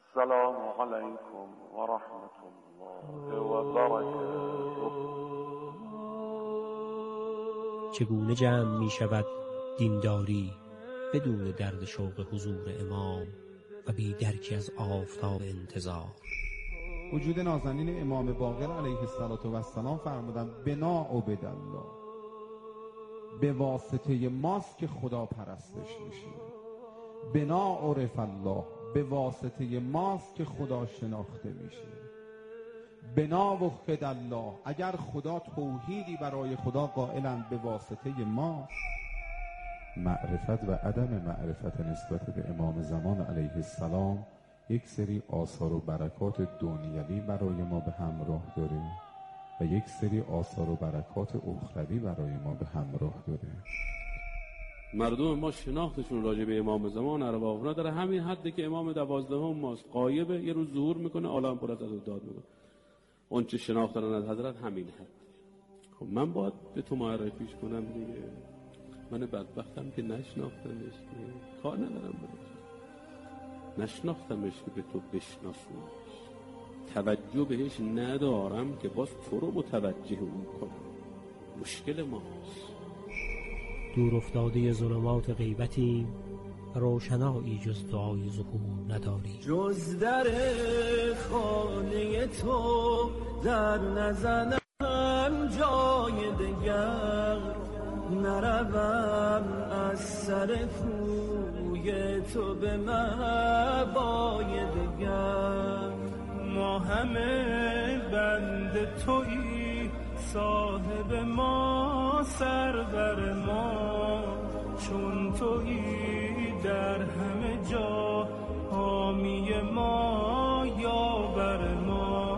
السلام علیکم و رحمت الله و برکاته. چگونه جمع می شود دینداری بدون درد شوق حضور امام و بی درکی از آفتاب انتظار؟ وجود نازنین امام باقر علیه السلام فرمودن بنا عبدالله، به واسطه ماست که خدا پرستش میشه. بنا عرف الله، به واسطه ماست که خدا شناخته میشه. بنا وحد الله، اگر خدا توحیدی برای خدا قائلند به واسطه ما. معرفت و عدم معرفت نسبت به امام زمان علیه السلام یک سری آثار و برکات دنیوی برای ما به همراه داره و یک سری آثار و برکات اخروی برای ما به همراه داره. مردم ما شناختشون راجع به امام زمان ارواحنا در همین حدی که امام 12 ماست، غایبه، یه روز ظهور میکنه، عالم پر از داد میکنه. اون چه شناختن از حضرت همین حد. خب من باید به تو معرفیش کنم دیگه. من بدبختم که نشناختمش، کار ندارم بهش. نشناختمش که به تو بشناسونش، توجه بهش ندارم که باز تو رو متوجه اون کنم. مشکل ماست. دور افتاده ظلمات غیبتیم، روشنایی جز دعای ظهور نداری. جز در خانه تو در نزنم جای دگر، نروم از سر کوی تو به مهبای دگر. ما همه بند تویی، صاحب ما سرور ما، چون تویی در همه جا حامی ما یاور ما.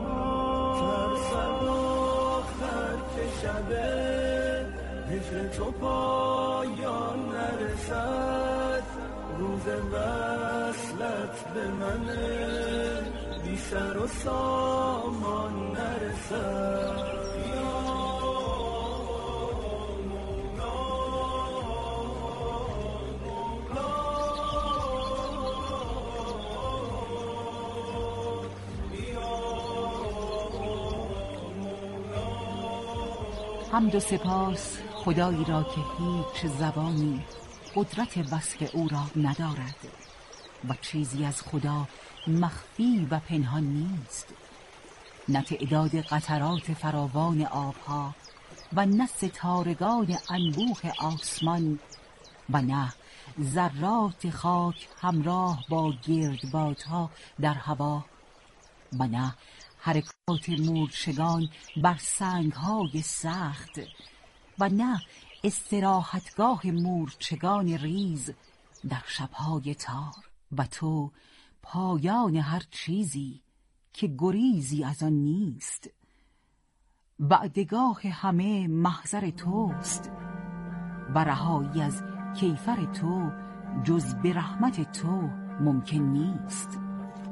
ترسم آخر که شب هجر تو پایان نرسد، روز وصلت به من بی سر و سامان نرسد. حمد و سپاس خدایی را که هیچ زبانی قدرت وصف او را ندارد و چیزی از خدا مخفی و پنهان نیست. نه تعداد قطرات فراوان آبها و نه ستارگان انبوه آسمان و نه ذرات خاک همراه با گردبادها در هوا و نه حرکات مورچگان بر سنگ‌های سخت و نه استراحتگاه مورچگان ریز در شب‌های تار. و تو پایان هر چیزی که گریزی از آن نیست. وعدگاه همه محضر توست و رهایی از کیفر تو جز به رحمت تو ممکن نیست.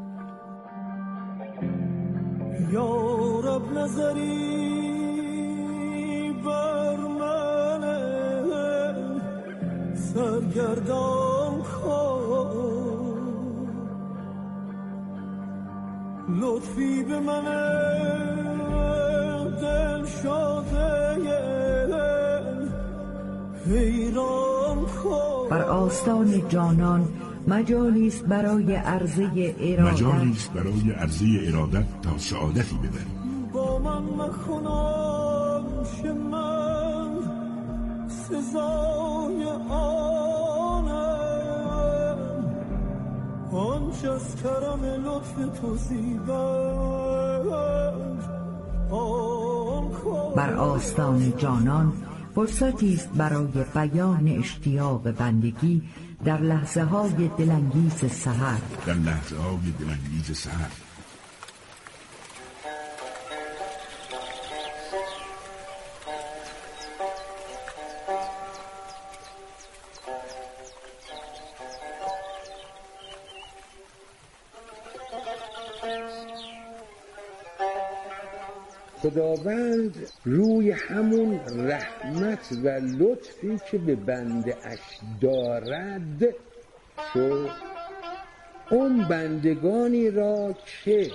یا رب نظری بر من سرگردان کن، لطفی به من دل شاده حیران کن. بر آستان جانان مجالی است برای عرضه ارادت تا سعادتی ببری. با من مخونم که من سزای آنم، آنچه از کرم لطف تو زیبد آن کن. بر آستان جانان فرصتی است برای بیان اشتیاق بندگی در لحظه های دلانگیز سحر. خداوند روی همون رحمت و لطفی که به بنده اش دارد تو اون بندگانی را که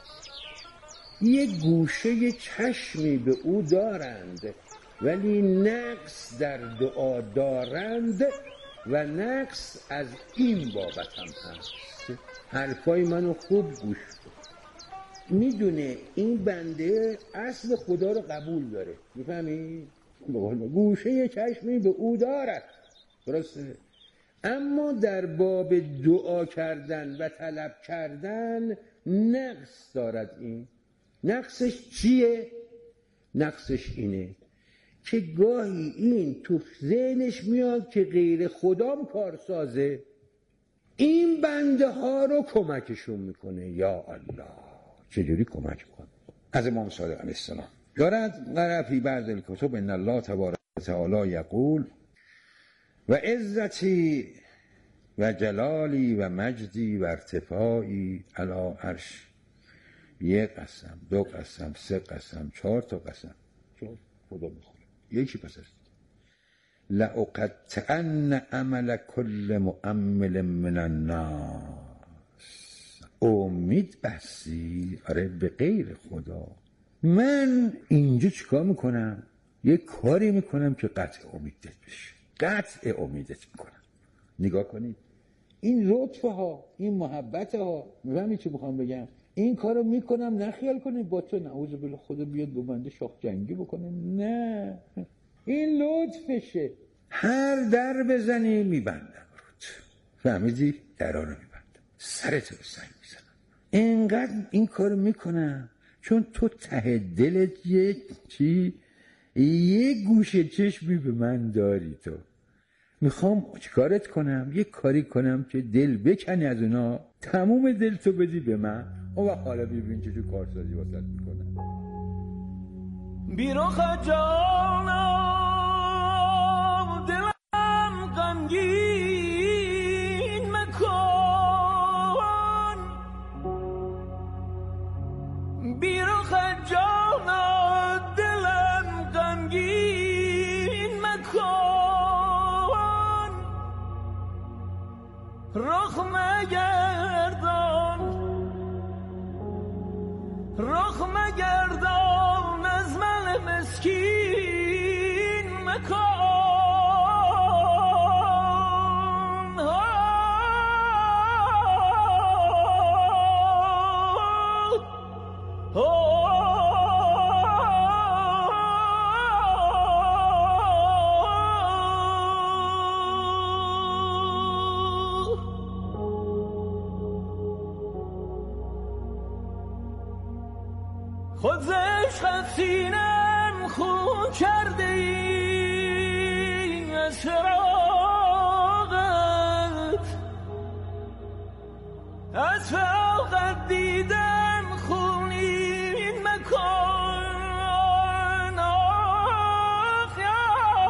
یک گوشه چشمی به او دارند ولی نقص در دعا دارند و نقص از این بابت هم هست. حرفای منو خوب گوش کن. میدونه این بنده اصل خدا رو قبول داره، میفهمی؟ گوشه چشمی به او دارد، درسته؟ اما در باب دعا کردن و طلب کردن نقص دارد. این نقصش چیه؟ نقصش اینه که گاهی این تو ذهنش میاد که غیر خدام کارسازه، این بنده ها رو کمکشون میکنه. یا الله، چجوری کمک میکنه؟ از امام صادق علیه السلام دارد قرأ فی بعض الکتب ان الله تبارک و تعالی یقول و عزتی و جلالی و مجدی و ارتفاعی علی عرش. یک قسم، دو قسم، سه قسم، 4 تا قسم خدا میخوره. یکی پس است لأقطعن عمل کل مؤمل من الناس. امید بسی، آره، به غیر خدا. من اینجا چیکار میکنم؟ یه کاری میکنم که قطع امیدت بشه، قطع امیدت میکنم. نگاه کنید این لطفه ها، این محبت ها، میفهمی چی میخوام بگم؟ این کارو میکنم، نخیال کنید با تو نعوذ بالله خدا بیاد با بنده شاخ جنگی بکنه، نه، این لطفشه. هر در بزنی میبندم رود، فهمیدی؟ درا رو میبندم، سرت رو سنگ میزنم. اینقدر این کارو میکنم چون تو ته دلت یه گوشه چشمی به من داری. تو میخوام چیکارت کنم؟ یه کاری کنم که دل بکنی از اونا، تموم دل تو بدی به من. اون وقت حالا ببین چه کارسازی واسط میکنم. بیرو خجالم دلم غمگین مکن، بیرو خجالم دلم غمگین مکن، رخ مگردان، رخ مگردان از من مسکین مکن. خود ز عشقت سینم خون کرده ای، از فراقت، از فراقت دیدم خونین مکن. آخ یا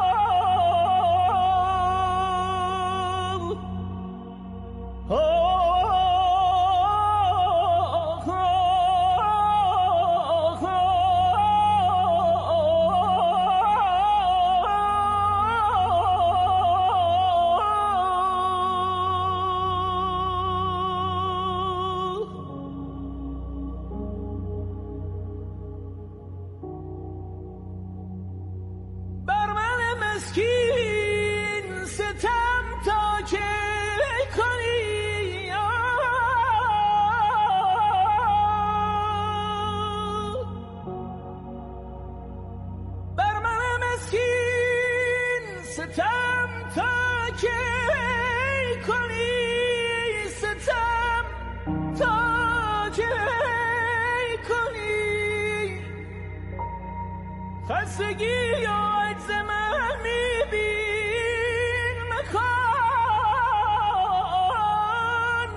مسکین ستم تا چه کنی، بر من مسکین ستم تا چه کنی، ستم تا چه کنی، خستگی یا عجز من میبین مکن،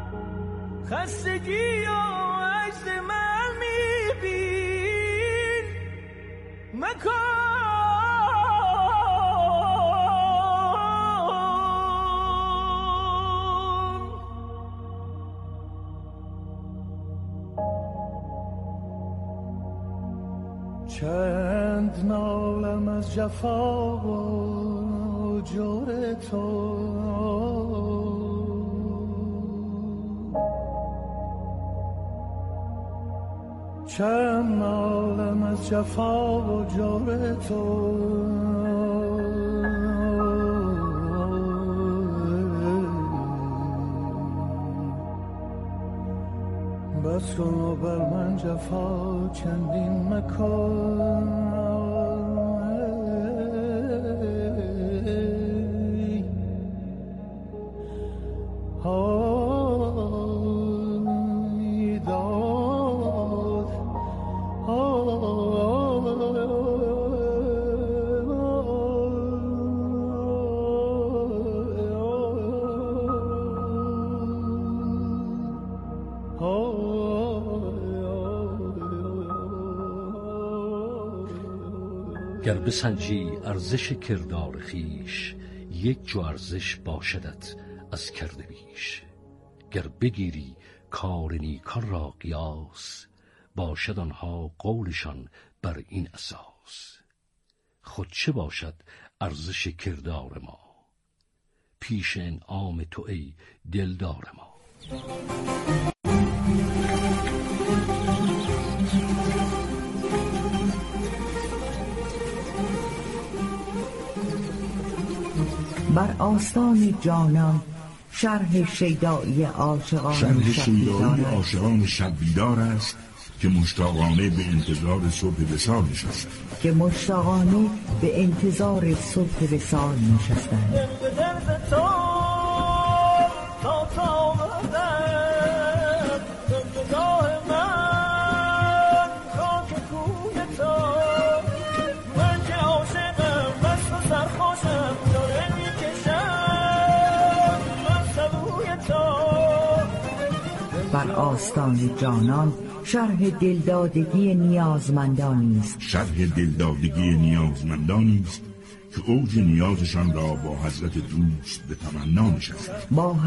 خستگی و عجز من میبین مکن. چند نالم از جفا و جور تو، چند عالم از جفا و جور تو، بس کن و بر من جفا چندین مکن. گر بسنجی ارزش کردار خویش، یک جو ارزش باشدت از کرده بیش. گر بگیری کار نیکان را قیاس، باشد آنها قولشان بر این اساس. خود چه باشد ارزش کردار ما، پیش انعام تو ای دلدار ما. بر آستان جانان شرح شیدایی عاشقان شب بیدار است که مشتاقانه به انتظار صبح وصال نشستند. بر آستان جانان شرح دلدادگی نیازمندانی است. که اوج نیازشان را با حضرت دوست به تمنا نشستند.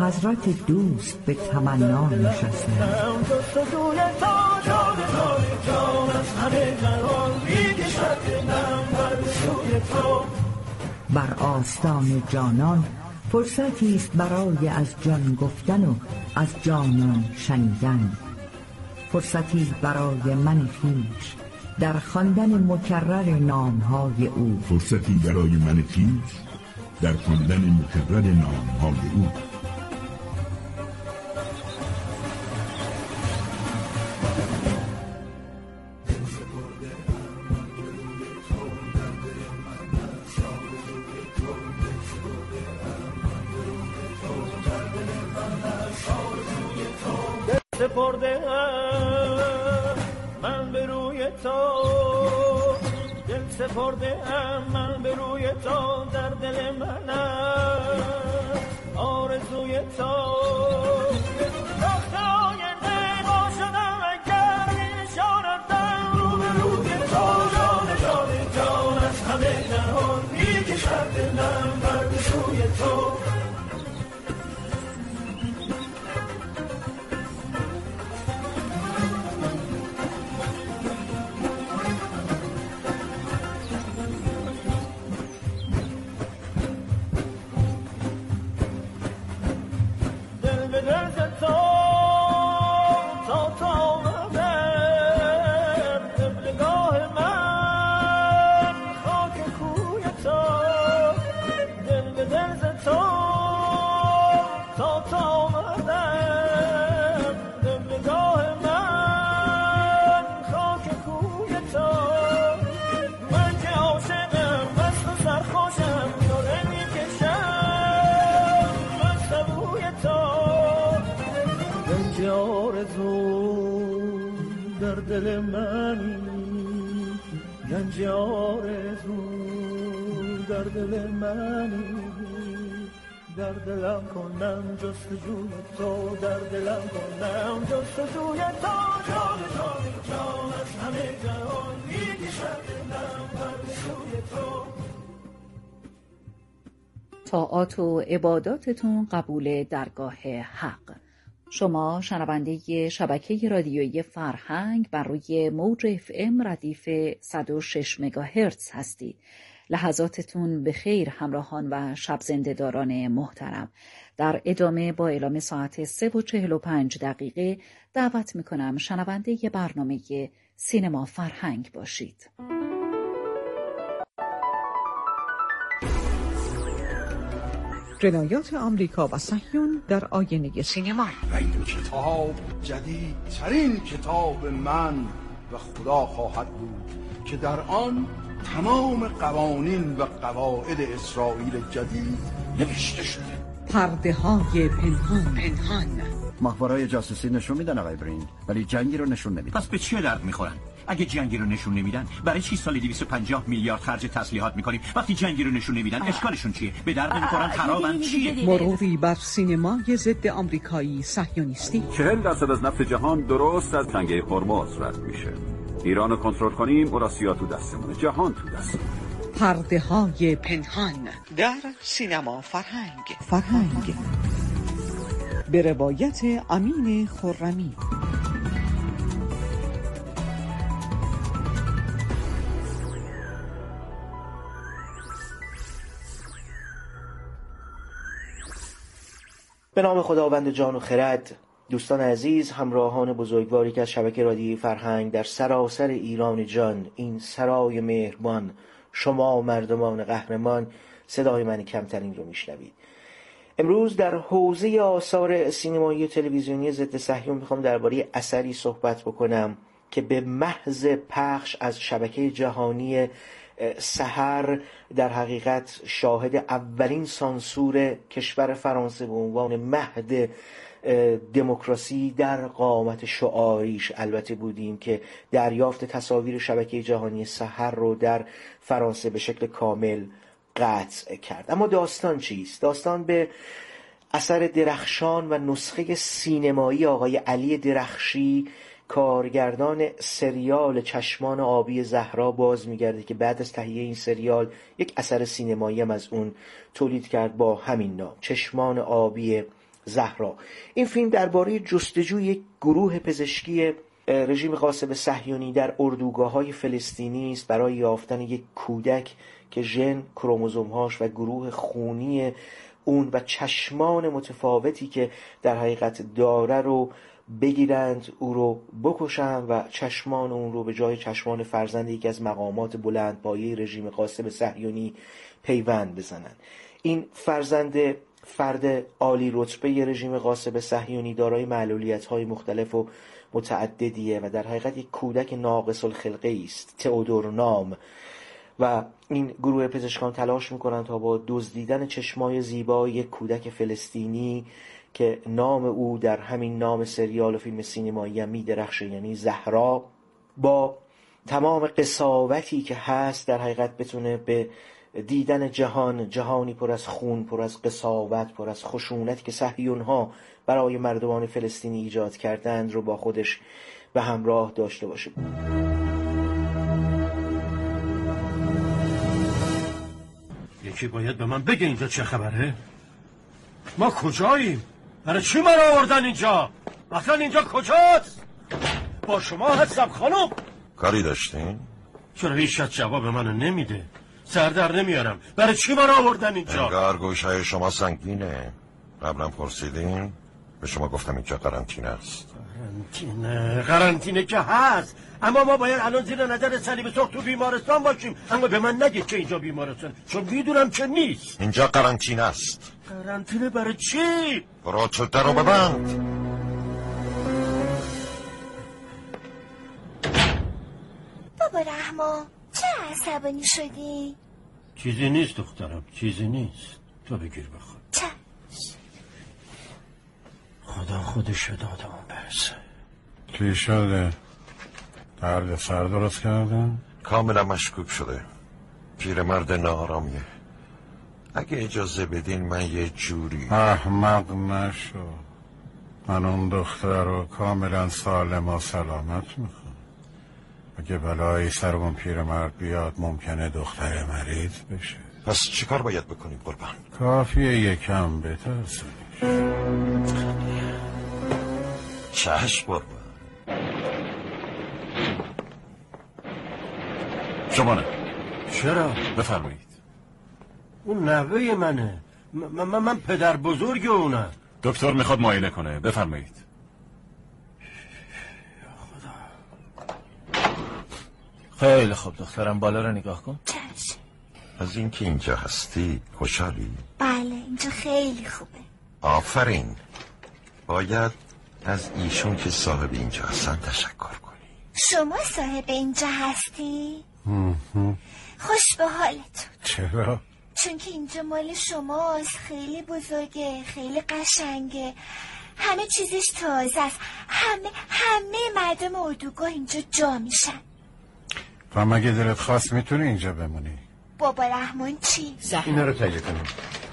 بر آستان جانان فرصتی است برای از جان گفتن و از جانان شنیدن. فرصتی برای من خویش در خواندن مکرر نامهای او. سپرده‌ام من به روی تو، در دل منم آرزوی تو. رفتای نیما شدم اگر نشاندم رو به روی تو. جان از همه جهان میکشد دلم بر به سوی تو. دل منی گنج آرزو، در دل منی در دلم کنم جستجوی تو، در دلم کنم جستجوی تو. جان از همه جهان میکشد دلم بر به سوی تو. طاعات و عباداتتون قبول درگاه حق. شما شنونده شبکه رادیویی فرهنگ بر روی موج FM ردیف 106 مگاهرتز هستید لحظاتتون به خیر همراهان و شب زنده‌داران محترم. در ادامه با اعلام ساعت 3:45 دعوت میکنم شنونده برنامه سینما فرهنگ باشید. روایات آمریکا و صهیون در آینه سینما. این کتاب جدیدترین کتاب من و خدا خواهد بود که در آن تمام قوانین و قواعد اسرائیل جدید نوشته شده. پرده های پنهان. ماهواره‌های جاسوسی نشون میدن آقای برین، ولی جنگی رو نشون نمیدن. پس به چه درد میخورن؟ اگه جنگی رو نشون نمیدن برای چی سالی 250 میلیارد خرج تسلیحات میکنیم؟ وقتی جنگی رو نشون نمیدن اشکالشون چیه؟ به درد نمیخورن، خرابن، چیه؟ مروری بر سینمای ضد آمریکایی صهیونیستی. 40% از نفت جهان درست از تنگه هرمز رد میشه. ایران رو کنترل کنیم، اوراسیا تو دستمونه، جهان تو دستمونه. پرده های پنهان در سینما فرهنگ به روایت امین خرمی. به نام خداوند جان و خرد. دوستان عزیز، همراهان بزرگواری که از شبکه رادیویی فرهنگ در سراسر ایران جان، این سرای مهربان، شما مردمان قهرمان، صدای من کمترین رو میشنوید. امروز در حوزه آثار سینمایی و تلویزیونی ضد صهیون میخوام درباره اثری صحبت بکنم که به محض پخش از شبکه جهانی سحر در حقیقت شاهد اولین سانسور کشور فرانسه به عنوان مهد دموکراسی در قامت شعاریش البته بودیم که دریافت تصاویر شبکه جهانی سحر رو در فرانسه به شکل کامل قطع کرد. اما داستان چیست؟ داستان به اثر درخشان و نسخه سینمایی آقای علی درخشی، کارگردان سریال چشمان آبی زهرا باز میگرده که بعد از تهیه این سریال یک اثر سینمایی هم از اون تولید کرد با همین نام، چشمان آبی زهرا. این فیلم درباره جستجوی یک گروه پزشکی رژیم غاصب صهیونی در اردوگاه‌های فلسطینی است برای یافتن یک کودک که ژن، کروموزوم‌هاش و گروه خونی اون و چشمان متفاوتی که در حقیقت داره رو بگیرند، او رو بکشن و چشمان اون رو به جای چشمان فرزند یکی از مقامات بلندپایه رژیم غاصب صهیونی پیوند بزنند. این فرد عالی رتبه رژیم غاصب صهیونی دارای معلولیت‌های مختلف و متعددیه و در حقیقت یک کودک ناقص الخلقه است، تئودور نام، و این گروه پزشکان تلاش میکنند تا با دزدیدن چشمای زیبای یک کودک فلسطینی که نام او در همین نام سریال و فیلم سینمایی هم می‌درخشه، یعنی زهرا، با تمام قساوتی که هست در حقیقت بتونه به دیدن جهانی پر از خون، پر از قساوت، پر از خشونت که صهیون‌ها برای مردمان فلسطینی ایجاد کردند رو با خودش به همراه داشته باشه. یکی باید به من بگه اینجا چه خبره؟ ما کجاییم؟ برای چی من آوردن اینجا؟ اصلا اینجا کجاست؟ با شما هستم خانم. کاری داشتین؟ چرا هیچ کس جواب منو نمیده؟ سر در نمیارم. برای چی من آوردن اینجا؟ انگار گوشهای شما سنگینه. قبلا پرسیدین؟ به شما گفتم اینجا قرنطینه است. قرنطینه که هست، اما ما باید الان زیر نظر صلیب سرخ تو بیمارستان باشیم. اما به من نگید که اینجا بیمارستان، چون میدونم که نیست. اینجا قرنطینه است. قرنطینه برای چی؟ برو تو درو ببند. بابا رحمان چرا عصبانی شدی؟ چیزی نیست دخترم، چیزی نیست. تو بگیر بخور. خدا خودش دادمون برسه. چی شده؟ درد سر درست کردن؟ کاملا مشکوک شده. پیرمرد ناآرامیه. اگه اجازه بدین من یه جوری احمق نشو. من اون دختر رو کاملا سالم و سلامت میخوام. اگه بلایی سر اون پیرمرد بیاد ممکنه دختر مریض بشه. پس چیکار باید بکنیم قربان؟ کافیه یکم بترسونیش. چشم قربان. چرا؟ بفرمایید. اون نوه منه. من پدر بزرگ اونم. دکتر میخواد معاینه کنه. بفرمایید. خیلی خوب دخترم، بالا رو نگاه کن. چشم. از اینکه اینجا هستی خوشحالی؟ بله اینجا خیلی خوبه. آفرین. باید از ایشون که صاحب اینجا هستن تشکر کنی. شما صاحب اینجا هستی؟ خوش به حالتون. چرا؟ چون که اینجا مال شماست. خیلی بزرگه، خیلی قشنگه، همه چیزش تازه است. همه مردم اردوگاه اینجا جا میشن. و مگه دلت خواست میتونی اینجا بمونی؟ بابا رحمان چی؟ اینا رو تهیه کنیم.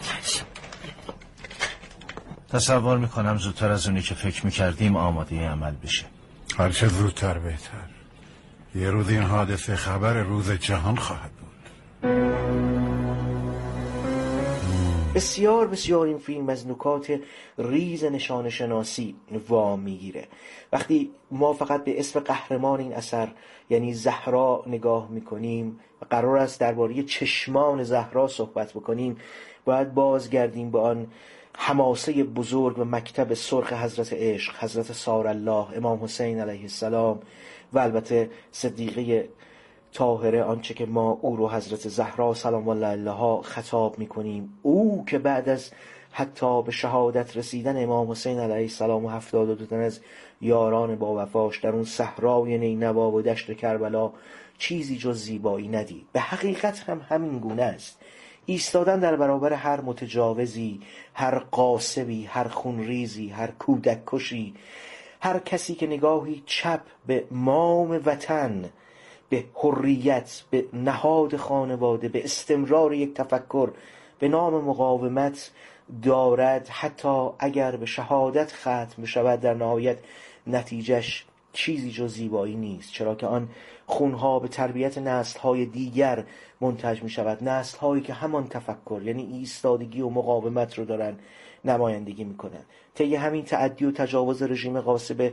تصور میکنم زودتر از اونی که فکر میکردیم آماده عمل بشه. هرچه زودتر بهتر. یه روز این حادثه خبر روز جهان خواهد بود. بسیار بسیار این فیلم از نکات ریز نشان شناسی وام میگیره. وقتی ما فقط به اسم قهرمان این اثر یعنی زهرا نگاه میکنیم و قرار است درباره چشمان زهرا صحبت بکنیم، باید بازگردیم به آن حماسه بزرگ و مکتب سرخ حضرت عشق، حضرت سارالله، امام حسین علیه السلام و البته صدیقه طاهره، آنچه که ما او رو حضرت زهرا سلام الله علیها خطاب میکنیم. او که بعد از حتی به شهادت رسیدن امام حسین علیه السلام و 72 تن از یاران با وفاش در اون صحرای نینوا و دشت کربلا چیزی جز زیبایی ندید. به حقیقت هم همین گونه است. ایستادن در برابر هر متجاوزی، هر قاصبی، هر خونریزی، هر کودک کشی، هر کسی که نگاهی چپ به مام وطن، به حریت، به نهاد خانواده، به استمرار یک تفکر به نام مقاومت دارد، حتی اگر به شهادت ختم بشود، در نهایت نتیجهش چیزی جز زیبایی نیست، چرا که آن خونها به تربیت نسل‌های دیگر منتج می شود، نسل‌هایی که همان تفکر یعنی ایستادگی و مقاومت رو دارن نمایندگی می کنن. طی همین تعدی و تجاوز رژیم غاصب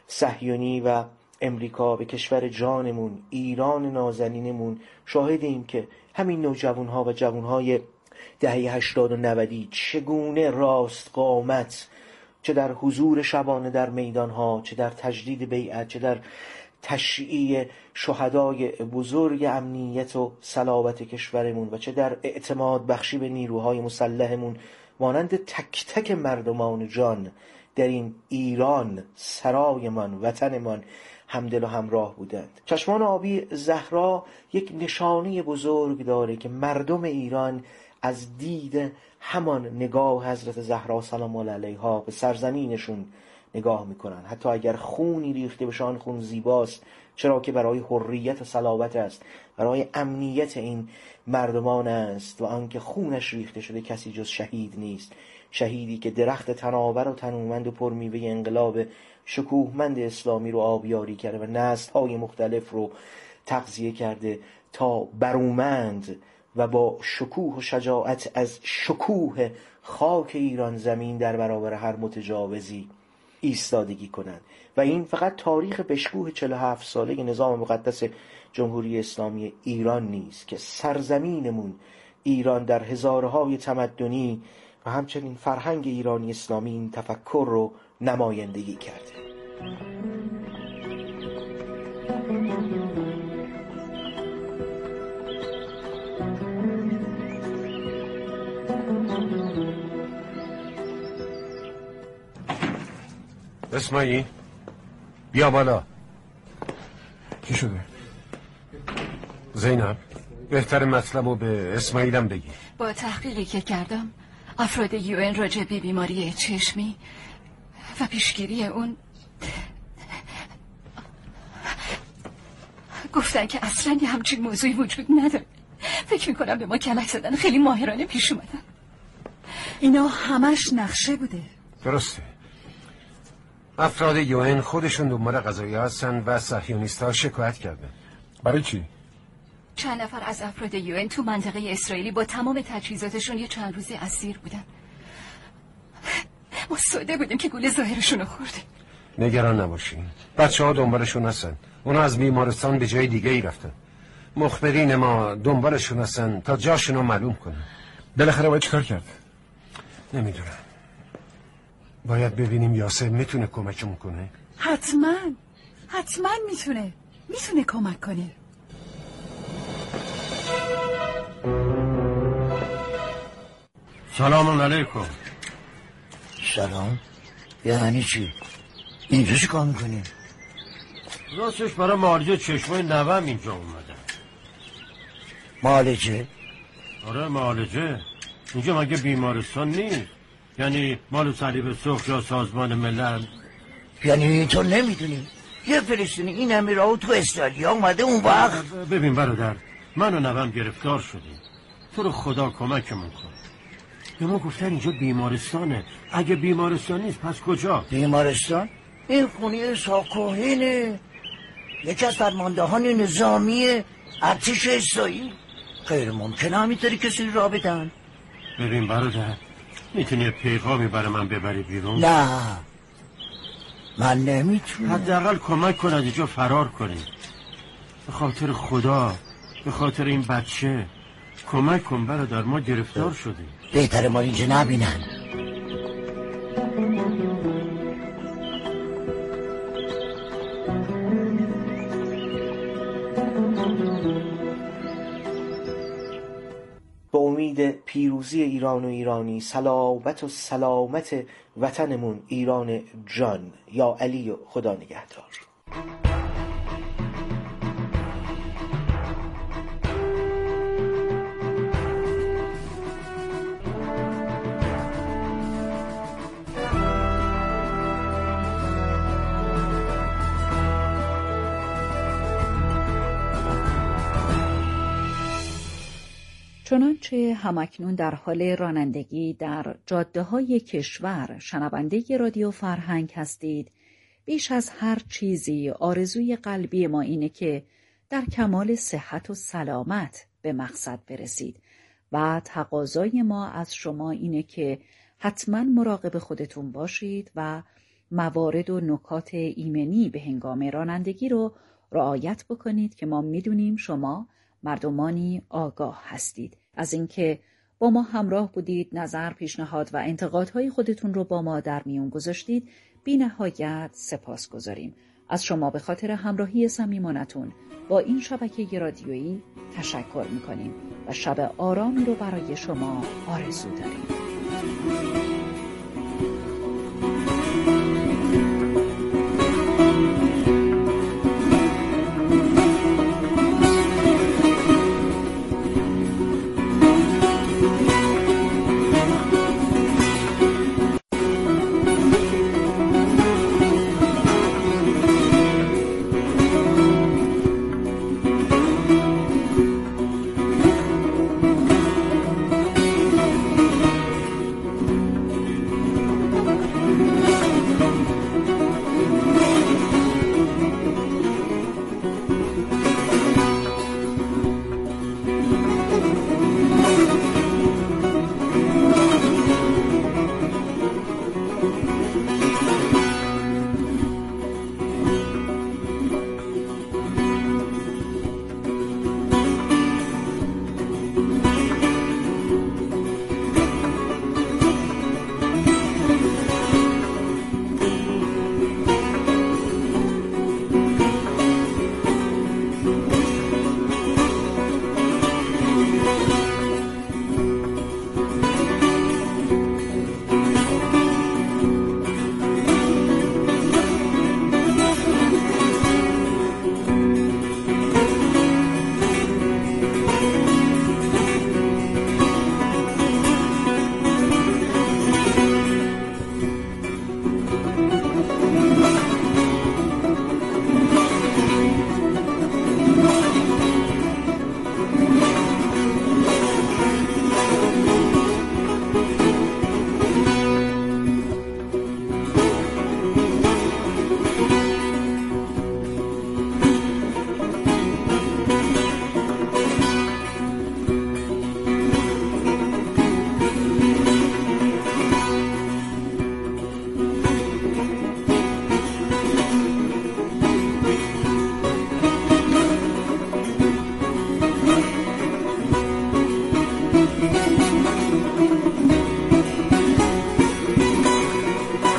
صهیونی و امریکا به کشور جانمون، ایران نازنینمون، شاهدیم که همین نوجوانها و جوانهای دهه 80 و 90 چگونه راست قامت، چه در حضور شبانه در میدانها، چه در تجدید بیعت، چه در تشییع شهدای بزرگ امنیت و صلابت کشورمون و چه در اعتماد بخشی به نیروهای مسلحمون، مانند تک تک مردمان جان در این ایران، سرایمان، وطنمان، همدل و همراه بودند. چشمان آبی زهرا یک نشانی بزرگ داره که مردم ایران از دید همان نگاه حضرت زهرا سلام الله علیها به سرزمینشون نگاه میکنن. حتی اگر خونی ریخته بشان خون زیباست، چرا که برای حریت و صلابت است، برای امنیت این مردمان است و آنکه خونش ریخته شده کسی جز شهید نیست. شهیدی که درخت تناور و تنومند و پرمیوه انقلاب شکوهمند اسلامی رو آبیاری کرده و نسل‌های مختلف رو تغذیه کرده تا برومند و با شکوه و شجاعت از شکوه خاک ایران زمین در برابر هر متجاوزی ایستادگی کنند. و این فقط تاریخ بشکوه 47 ساله نظام مقدس جمهوری اسلامی ایران نیست که سرزمینمون ایران در هزارهای تمدنی و همچنین فرهنگ ایرانی اسلامی این تفکر رو نمایندگی کرده. اسماعیل بیا بالا. چی شده؟ زینب بهتر مطلب رو به اسماعیلم بگی. با تحقیقی که کردم افراد UN راجع به بیماری چشمی و پیشگیری اون گفتن که اصلا یه همچین موضوعی وجود نداره. فکر میکنم به ما کلک زدن، خیلی ماهرانه پیش اومدن. اینا همش نقشه بوده. درسته. افراد UN خودشون دنبال قضایی هستن و صهیونیست‌ها شکایت کردن. برای چی؟ چند نفر از افراد UN تو منطقه اسرائیلی با تمام تجهیزاتشون یه چند روزی اسیر بودن. ما ساده بودیم که گول ظاهرشون رو خوردیم. نگران نباشین، بچه ها دنبالشون هستن. اونا از بیمارستان به جای دیگه ای رفتن. مخبرین ما دنبالشون هستن تا جاشون رو معلوم کنن. بالاخره باید چیکار کرد؟ نمیدونم. باید ببینیم یاسر میتونه کمکمون کنه. حتما میتونه کمک کنه. سلام علیکم. سلام. یعنی چی؟ اینجا چی کار میکنی؟ راستش برای معالجه چشمای نوام اینجا اومدم. معالجه؟ آره معالجه. اینجا مگه بیمارستان نیست؟ یعنی مال صلیب سرخ یا سازمان ملل؟ یعنی تو نمیدونی یه فلسطینی این همه راهو تو استرالیا اومده اون وقت؟ ببین برادر، من و نوام گرفتار شدیم. تو رو خدا کمکمون کن. به ما گفتن اینجا بیمارستانه. اگه بیمارستان نیست پس کجا؟ بیمارستان؟ این خونه ساکوهینه، یکی از فرماندهان نظامی ارتش اسرائیل. غیر ممکنه همینطوری کسی را بدن. ببین برادر، میتونی یه پیغامی برای من ببری بیرون؟ نه من نمیتونم. حداقل کمک کن از اینجا فرار کنیم. به خاطر خدا، به خاطر این بچه کمک کن برادر، ما گرفتار شدیم. بهتره ما اینجا نبینن. با امید پیروزی ایران و ایرانی، صلابت و سلامت وطنمون ایران جان. یا علی و خدا نگهدار. چنانچه همکنون در حال رانندگی در جاده‌های کشور شنونده رادیو فرهنگ هستید، بیش از هر چیزی آرزوی قلبی ما اینه که در کمال صحت و سلامت به مقصد برسید و تقاضای ما از شما اینه که حتما مراقب خودتون باشید و موارد و نکات ایمنی به هنگام رانندگی رو رعایت بکنید که ما میدونیم شما مردمانی آگاه هستید. از اینکه با ما همراه بودید، نظر، پیشنهاد و انتقادهای خودتون رو با ما در میون گذاشتید، بی نهایت سپاس گذاریم. از شما به خاطر همراهی صمیمانتون با این شبکه رادیویی تشکر میکنیم و شب آرامی رو برای شما آرزو داریم.